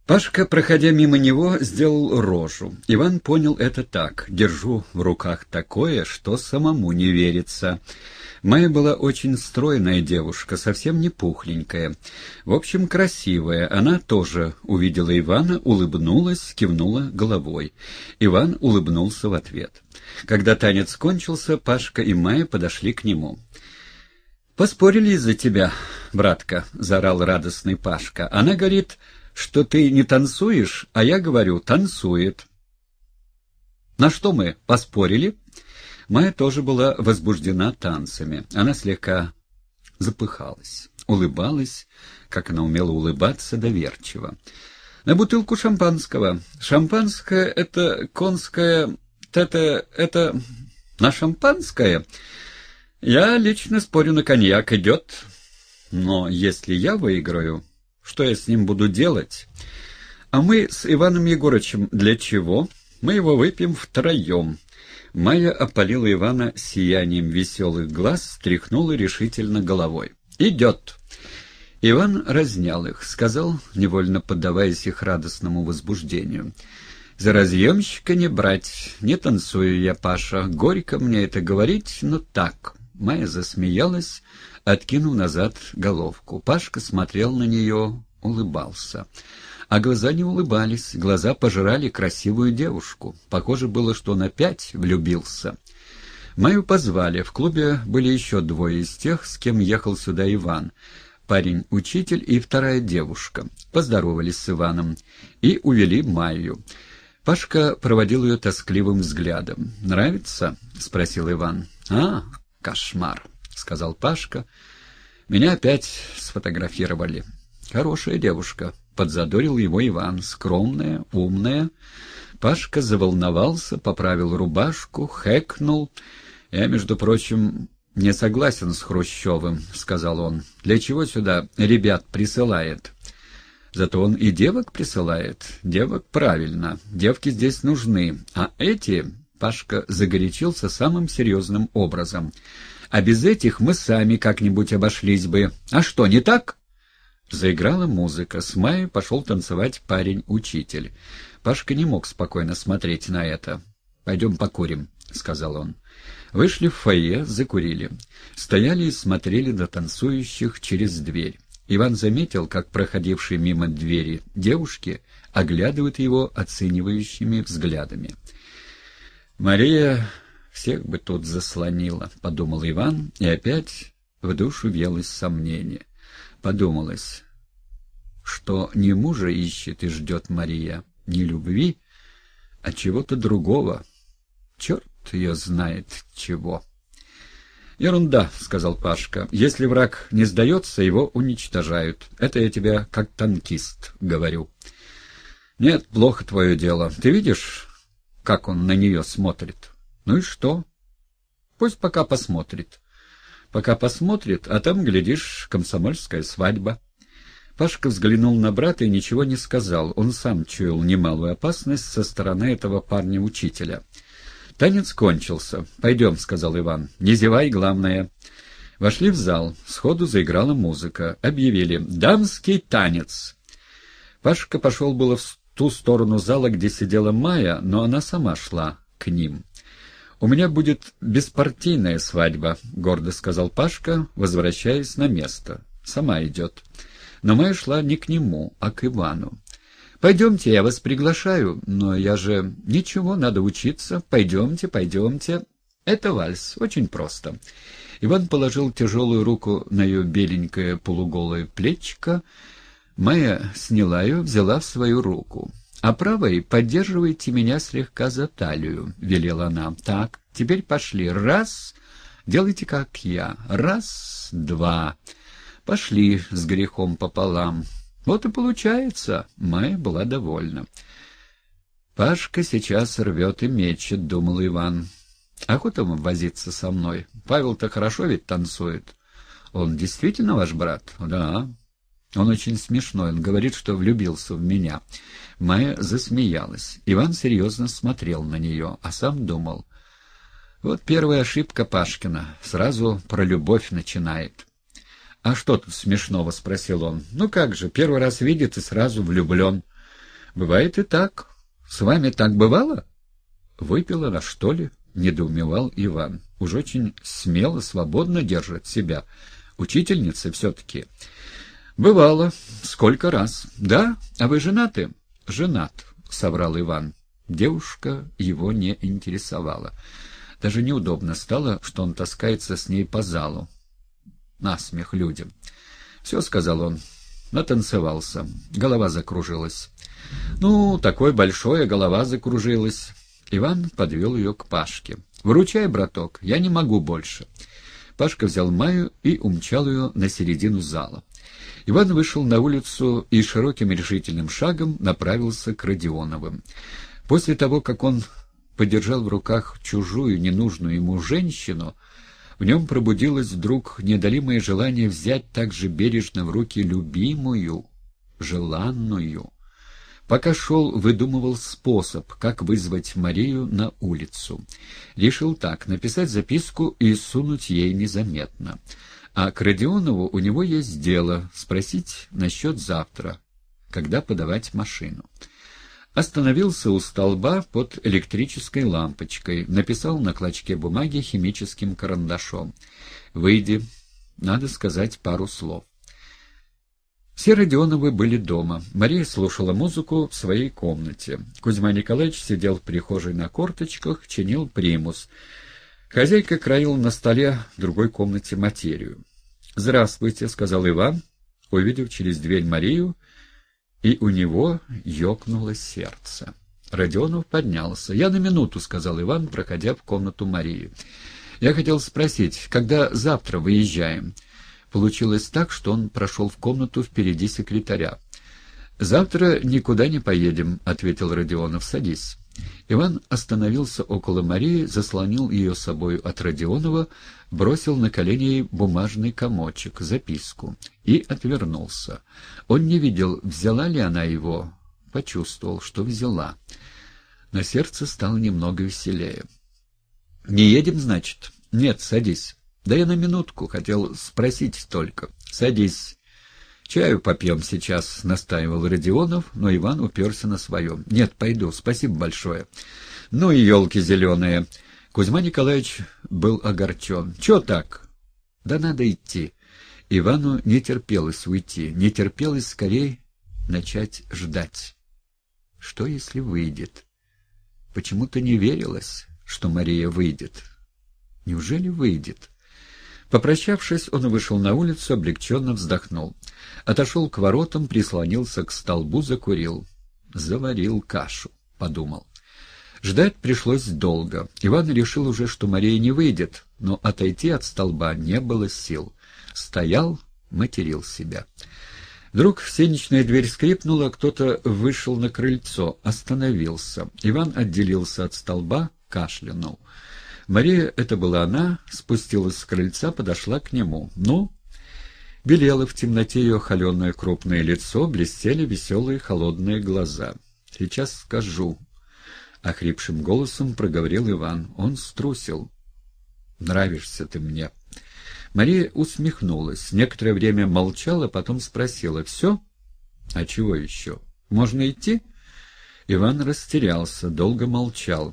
Пашка, проходя мимо него, сделал рожу. Иван понял это так: держу в руках такое, что самому не верится. Майя была очень стройная девушка, совсем не пухленькая. В общем, красивая. Она тоже увидела Ивана, улыбнулась, кивнула головой. Иван улыбнулся в ответ. Когда танец кончился, Пашка и Майя подошли к нему. «Поспорили из-за тебя, братка», — заорал радостный Пашка. «Она говорит, что ты не танцуешь, а я говорю, танцует». «На что мы поспорили?» Майя тоже была возбуждена танцами. Она слегка запыхалась, улыбалась, как она умела улыбаться, доверчиво. «На бутылку шампанского. Шампанское — это конское... это... на шампанское? Я лично спорю на коньяк. Идет. Но если я выиграю, что я с ним буду делать? А мы с Иваном Егорычем для чего? Мы его выпьем втроем». Майя опалила Ивана сиянием веселых глаз, стряхнула решительно головой. «Идет!» Иван разнял их, сказал, невольно поддаваясь их радостному возбуждению. «За разъемщика не брать, не танцую я, Паша. Горько мне это говорить, но так». Майя засмеялась, откинув назад головку. Пашка смотрел на нее, улыбался. А глаза не улыбались, глаза пожирали красивую девушку. Похоже было, что он опять влюбился. Майю позвали. В клубе были еще двое из тех, с кем ехал сюда Иван. Парень-учитель и вторая девушка. Поздоровались с Иваном и увели Майю. Пашка проводил ее тоскливым взглядом. «Нравится?» — спросил Иван. «А, кошмар», — сказал Пашка. «Меня опять сфотографировали». «Хорошая девушка», — подзадорил его Иван. «Скромная, умная». Пашка заволновался, поправил рубашку, хэкнул. «Я, между прочим, не согласен с Хрущевым», — сказал он. «Для чего сюда ребят присылает?» «Зато он и девок присылает. Девок правильно. Девки здесь нужны. А эти...» — Пашка загорячился самым серьезным образом. «А без этих мы сами как-нибудь обошлись бы. А что, не так?» Заиграла музыка. С Майей пошел танцевать парень-учитель. Пашка не мог спокойно смотреть на это. «Пойдем покурим», — сказал он. Вышли в фойе, закурили. Стояли и смотрели на танцующих через дверь. Иван заметил, как проходившие мимо двери девушки оглядывают его оценивающими взглядами. «Мария всех бы тут заслонила», — подумал Иван, и опять в душу въелось сомнение. Подумалось, что не мужа ищет и ждет Мария, не любви, а чего-то другого. Черт ее знает чего. «Ерунда», — сказал Пашка. «Если враг не сдается, его уничтожают. Это я тебе как танкист говорю». «Нет, плохо твое дело. Ты видишь, как он на нее смотрит? Ну и что? Пусть пока посмотрит. Пока посмотрит, а там, глядишь, комсомольская свадьба». Пашка взглянул на брата и ничего не сказал. Он сам чуял немалую опасность со стороны этого парня-учителя. Танец кончился. «Пойдем», — сказал Иван. «Не зевай, главное». Вошли в зал. Сходу заиграла музыка. Объявили «Дамский танец». Пашка пошел было в ту сторону зала, где сидела Майя, но она сама шла к ним. «У меня будет беспартийная свадьба», — гордо сказал Пашка, возвращаясь на место. «Сама идет». Но Майя шла не к нему, а к Ивану. «Пойдемте, я вас приглашаю, но я же... Ничего, надо учиться. Пойдемте, пойдемте». Это вальс, очень просто. Иван положил тяжелую руку на ее беленькое полуголое плечико. Майя сняла ее, взяла в свою руку. «А правой поддерживайте меня слегка за талию», — велела она. «Так, теперь пошли. Раз, делайте как я. Раз, два. Пошли с грехом пополам». Вот и получается. Майя была довольна. «Пашка сейчас рвет и мечет», — думал Иван. «Охота вам возиться со мной. Павел-то хорошо ведь танцует». «Он действительно ваш брат?» «Да». «Он очень смешной. Он говорит, что влюбился в меня». Майя засмеялась. Иван серьезно смотрел на нее, а сам думал. Вот первая ошибка Пашкина. Сразу про любовь начинает. «А что тут смешного?» — спросил он. «Ну как же, первый раз видит и сразу влюблен». Бывает и так. С вами так бывало? Выпила она, что ли? Недоумевал Иван. Уж очень смело, свободно держит себя. Учительница все-таки. Бывало. Сколько раз. Да? А вы женаты? Женат, соврал Иван. Девушка его не интересовала. Даже неудобно стало, что он таскается с ней по залу. Насмех людям. «Все», — сказал он, натанцевался. Голова закружилась. «Ну, такой большой, а голова закружилась». Иван подвел ее к Пашке. «Выручай, браток, я не могу больше». Пашка взял Маю и умчал ее на середину зала. Иван вышел на улицу и широким решительным шагом направился к Родионовым. После того, как он подержал в руках чужую, ненужную ему женщину, в нем пробудилось вдруг неодолимое желание взять так же бережно в руки любимую, желанную. Пока шел, выдумывал способ, как вызвать Марию на улицу. Решил так: написать записку и сунуть ей незаметно. А к Родионову у него есть дело — спросить насчет завтра, когда подавать машину. Остановился у столба под электрической лампочкой, написал на клочке бумаги химическим карандашом: «Выйди, надо сказать пару слов». Все Родионовы были дома. Мария слушала музыку в своей комнате. Кузьма Николаевич сидел в прихожей на корточках, чинил примус. Хозяйка краила на столе в другой комнате материю. «Здравствуйте», — сказал Иван, увидев через дверь Марию, и у него ёкнуло сердце. Родионов поднялся. «Я на минуту», — сказал Иван, проходя в комнату Марии. «Я хотел спросить, когда завтра выезжаем?» Получилось так, что он прошел в комнату впереди секретаря. «Завтра никуда не поедем», — ответил Родионов. «Садись». Иван остановился около Марии, заслонил ее собою от Родионова, бросил на колени ей бумажный комочек, записку, и отвернулся. Он не видел, взяла ли она его, почувствовал, что взяла. На сердце стало немного веселее. «Не едем, значит?» «Нет, садись». «Да я на минутку, хотел спросить только». «Садись. Чаю попьем сейчас», — настаивал Родионов, но Иван уперся на своем. «Нет, пойду, спасибо большое». «Ну и елки зеленые». Кузьма Николаевич был огорчен. «Чего так?» «Да надо идти». Ивану не терпелось уйти, не терпелось скорее начать ждать. Что, если выйдет? Почему-то не верилось, что Мария выйдет. Неужели выйдет? Попрощавшись, он вышел на улицу, облегченно вздохнул. Отошел к воротам, прислонился к столбу, закурил. «Заварил кашу», — подумал. Ждать пришлось долго. Иван решил уже, что Мария не выйдет, но отойти от столба не было сил. Стоял, материл себя. Вдруг сенечная дверь скрипнула, кто-то вышел на крыльцо, остановился. Иван отделился от столба, кашлянул. Мария, это была она, спустилась с крыльца, подошла к нему. «Ну?» Белело в темноте ее холеное крупное лицо, блестели веселые холодные глаза. «Сейчас скажу», — охрипшим голосом проговорил Иван. Он струсил. «Нравишься ты мне». Мария усмехнулась, некоторое время молчала, потом спросила: «Все? А чего еще? Можно идти?» Иван растерялся, долго молчал.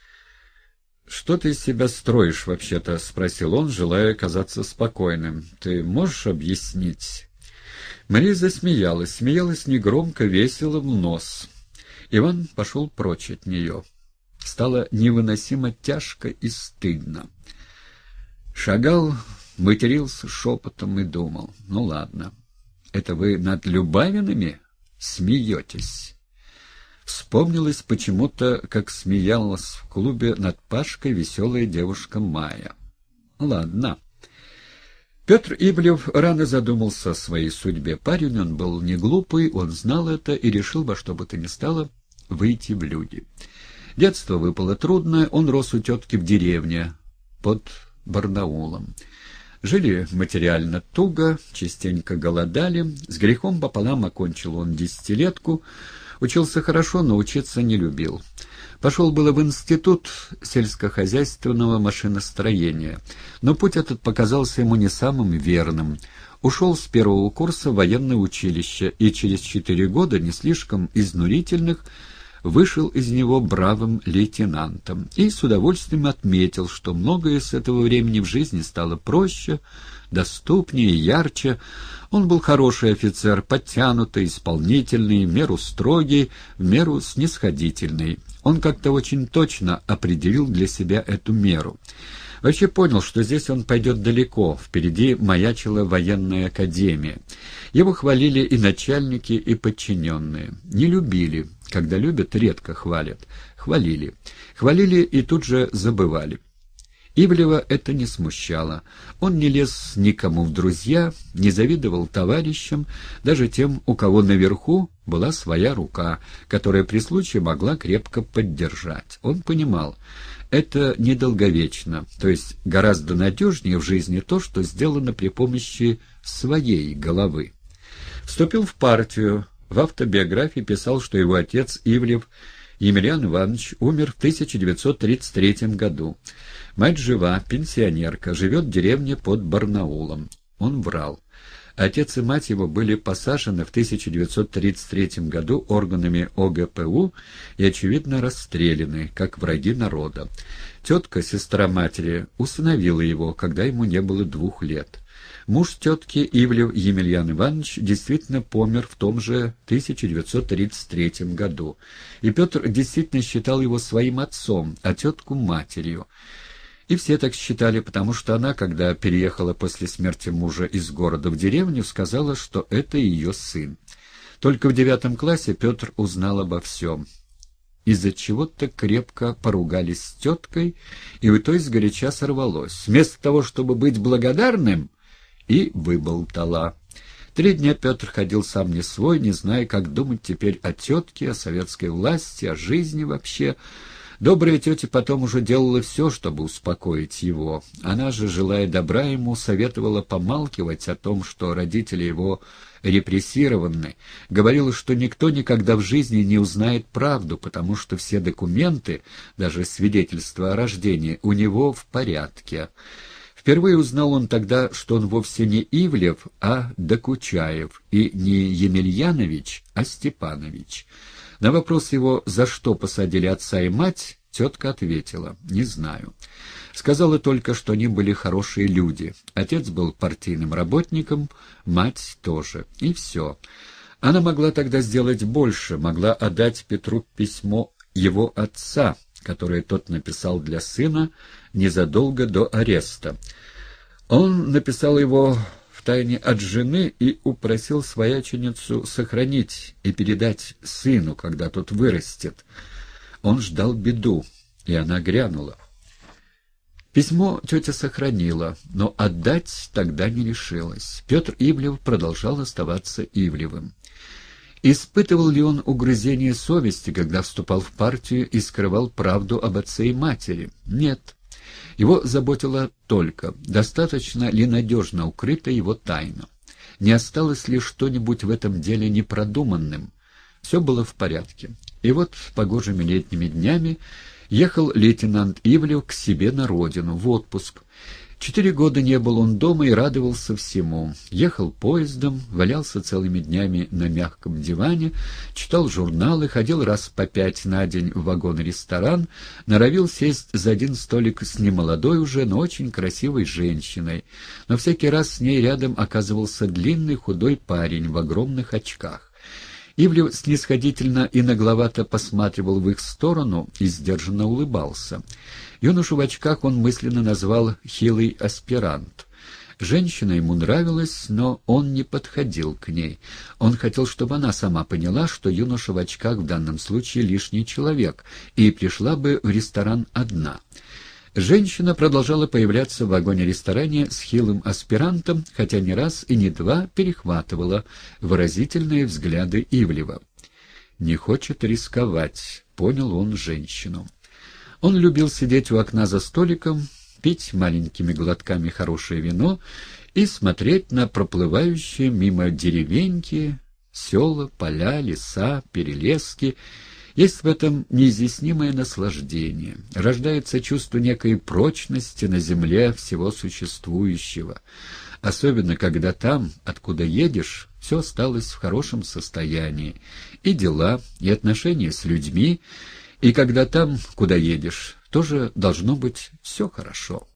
«Что ты из себя строишь вообще-то?» — спросил он, желая казаться спокойным. «Ты можешь объяснить?» Мария засмеялась, смеялась негромко, весело в нос. Иван пошел прочь от нее. Стало невыносимо тяжко и стыдно. Шагал, матерился шепотом и думал: «Ну ладно, это вы над Любавинами смеетесь?» Вспомнилось почему-то, как смеялась в клубе над Пашкой веселая девушка Майя. «Ладно». Петр Ивлев рано задумался о своей судьбе. Парень он был не глупый, он знал это и решил во что бы то ни стало выйти в люди. Детство выпало трудное, он рос у тетки в деревне под Барнаулом. Жили материально туго, частенько голодали, с грехом пополам окончил он десятилетку. Учился хорошо, но учиться не любил. Пошел было в институт сельскохозяйственного машиностроения, но путь этот показался ему не самым верным. Ушел с первого курса в военное училище и через 4 года, не слишком изнурительных, вышел из него бравым лейтенантом и с удовольствием отметил, что многое с этого времени в жизни стало проще, доступнее, ярче. Он был хороший офицер, подтянутый, исполнительный, в меру строгий, в меру снисходительный. Он как-то очень точно определил для себя эту меру. Вообще понял, что здесь он пойдет далеко, впереди маячила военная академия. Его хвалили и начальники, и подчиненные. Не любили. Когда любят, редко хвалят. Хвалили. Хвалили и тут же забывали. Ивлева это не смущало. Он не лез никому в друзья, не завидовал товарищам, даже тем, у кого наверху была своя рука, которая при случае могла крепко поддержать. Он понимал, это недолговечно, то есть гораздо надежнее в жизни то, что сделано при помощи своей головы. Вступил в партию. В автобиографии писал, что его отец Ивлев Емельян Иванович умер в 1933 году. Мать жива, пенсионерка, живет в деревне под Барнаулом. Он врал. Отец и мать его были посажены в 1933 году органами ОГПУ и, очевидно, расстреляны, как враги народа. Тетка, сестра матери, усыновила его, когда ему не было 2 лет. Муж тетки, Ивлев Емельян Иванович, действительно помер в том же 1933 году, и Петр действительно считал его своим отцом, а тетку — матерью. И все так считали, потому что она, когда переехала после смерти мужа из города в деревню, сказала, что это ее сын. Только в 9 классе Петр узнал обо всем. Из-за чего-то крепко поругались с теткой, и у той сгоряча сорвалось. Вместо того, чтобы быть благодарным, и выболтала. 3 дня Петр ходил сам не свой, не зная, как думать теперь о тетке, о советской власти, о жизни вообще. Добрая тетя потом уже делала все, чтобы успокоить его. Она же, желая добра ему, советовала помалкивать о том, что родители его репрессированы, говорила, что никто никогда в жизни не узнает правду, потому что все документы, даже свидетельство о рождении, у него в порядке. Впервые узнал он тогда, что он вовсе не Ивлев, а Докучаев, и не Емельянович, а Степанович. На вопрос его, за что посадили отца и мать, тетка ответила: «Не знаю». Сказала только, что они были хорошие люди. Отец был партийным работником, мать тоже. И все. Она могла тогда сделать больше, могла отдать Петру письмо его отца, которое тот написал для сына незадолго до ареста. Он написал его втайне от жены и упросил свояченицу сохранить и передать сыну, когда тот вырастет. Он ждал беду, и она грянула. Письмо тетя сохранила, но отдать тогда не решилась. Петр Ивлев продолжал оставаться Ивлевым. Испытывал ли он угрызение совести, когда вступал в партию и скрывал правду об отце и матери? Нет. Его заботило только, достаточно ли надежно укрыта его тайна. Не осталось ли что-нибудь в этом деле непродуманным? Все было в порядке. И вот погожими летними днями ехал лейтенант Ивлев к себе на родину, в отпуск. 4 года не был он дома и радовался всему. Ехал поездом, валялся целыми днями на мягком диване, читал журналы, ходил раз по 5 на день в вагон-ресторан, норовил сесть за один столик с немолодой уже, но очень красивой женщиной. Но всякий раз с ней рядом оказывался длинный худой парень в огромных очках. Ивлев снисходительно и нагловато посматривал в их сторону и сдержанно улыбался. Юношу в очках он мысленно назвал «хилый аспирант». Женщина ему нравилась, но он не подходил к ней. Он хотел, чтобы она сама поняла, что юноша в очках в данном случае лишний человек, и пришла бы в ресторан одна. Женщина продолжала появляться в вагоне-ресторане с хилым аспирантом, хотя не раз и не два перехватывала выразительные взгляды Ивлева. «Не хочет рисковать», — понял он женщину. Он любил сидеть у окна за столиком, пить маленькими глотками хорошее вино и смотреть на проплывающие мимо деревеньки села, поля, леса, перелески. Есть в этом неизъяснимое наслаждение. Рождается чувство некой прочности на земле всего существующего. Особенно, когда там, откуда едешь, все осталось в хорошем состоянии. И дела, и отношения с людьми, и когда там, куда едешь, тоже должно быть все хорошо.